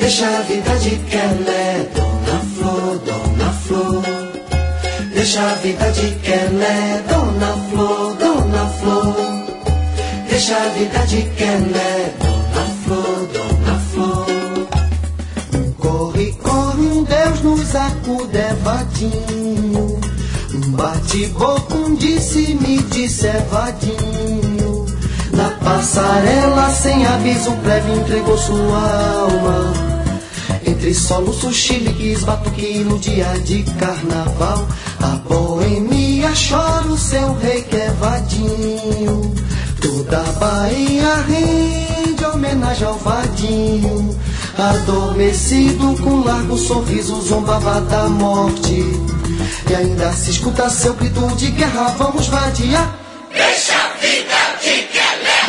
Deixa a vida de Kelé, Dona Flor, Dona Flor. Deixa a vida de Kelé, Dona Flor, Dona Flor. Deixa a vida de Kelé, Dona Flor, Dona Flor. Corre, corre, Deus nos acude, é vadinho. Bate-boca, disse-me, disse, é vadinho. Na passarela, sem aviso prévio, entregou sua alma. Entre soluços, chiliques, batuque no dia de carnaval. A boemia chora o seu rei que é vadinho. Toda a Bahia rende homenagem ao vadinho. Adormecido com largo sorriso, zombava da morte. E ainda se escuta seu grito de guerra, vamos vadiar. Deixa a vida de Kelé.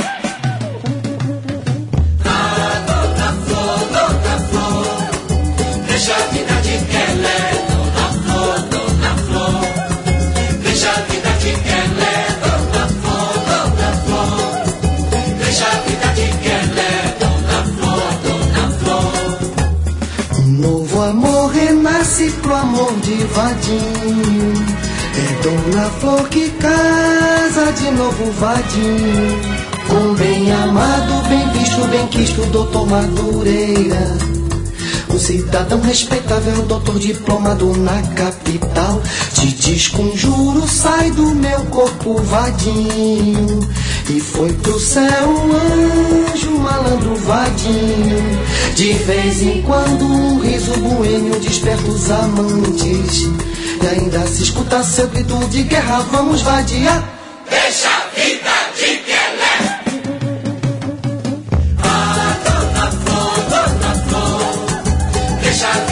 Ah, Dona Flor, Dona Flor. Deixa a vida de Kelé, Dona Flor, Dona Flor. Deixa a vida de Kelé, Dona Flor, Dona Flor. Deixa a vida de Kelé, Dona Flor, Dona Flor. Um novo amor renasce pro amor de vadinho. É Dona Flor que casa de novo vadinho. Com bem amado, bem visto, bem quisto, doutor Madureira. Um cidadão respeitável, doutor diplomado na capital. Te desconjuro, sai do meu corpo vadinho. E foi pro céu um anjo, malandro vadinho. De vez em quando um riso boêmio desperta os amantes. E ainda se escuta seu grito de guerra, vamos vadiar. Deixa a vida de Kelé. Ah, Dona Flor, Dona Flor. Deixa a